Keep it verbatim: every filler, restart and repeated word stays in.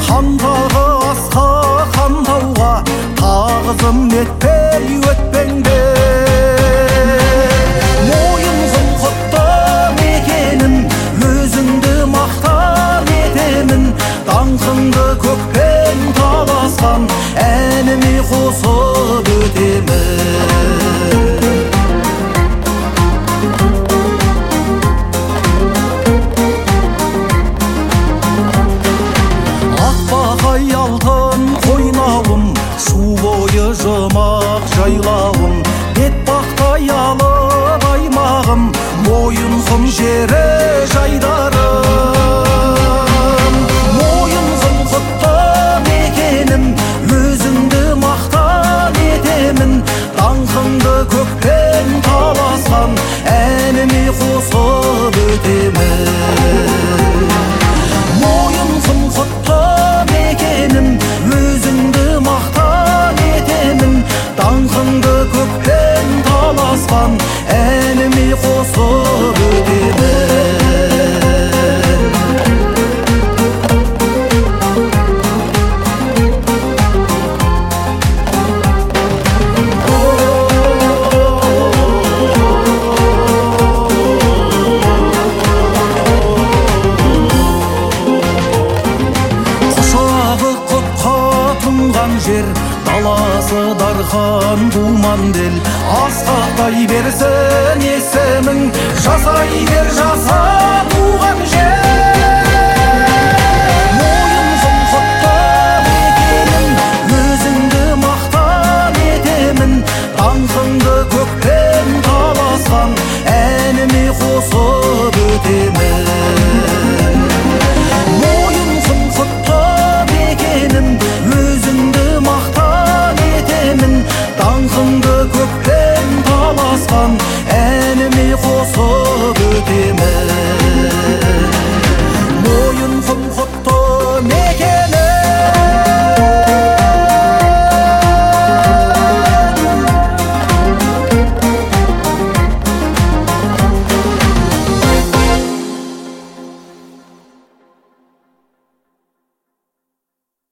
хандағы асқа хандауға тағзым етпей өтпеңдер. Мойынсың құтты мекенім, өзіңді мақтан етемін, даңқыңды көкпен таласқан әніме қосып өтемін. Ақбақай алтын қойнауым, шу бойы жұмақ жайлауым, бетпақтай алып аймағым, мойынсың жері жайдарым. Мойынсың құтты мекенім, өзіңді мақтан етемін, даңқыңды көкпен таласқан әніме қосып өтемін. Мойынсың құтты мекенім, өзіңді мақтан етемін, даңқыңды көкпен таласқан әніме қосып өтемін. Жер даласы дархан думан дел, асқақтай берсін есімің, жасай бер жаса туған жер.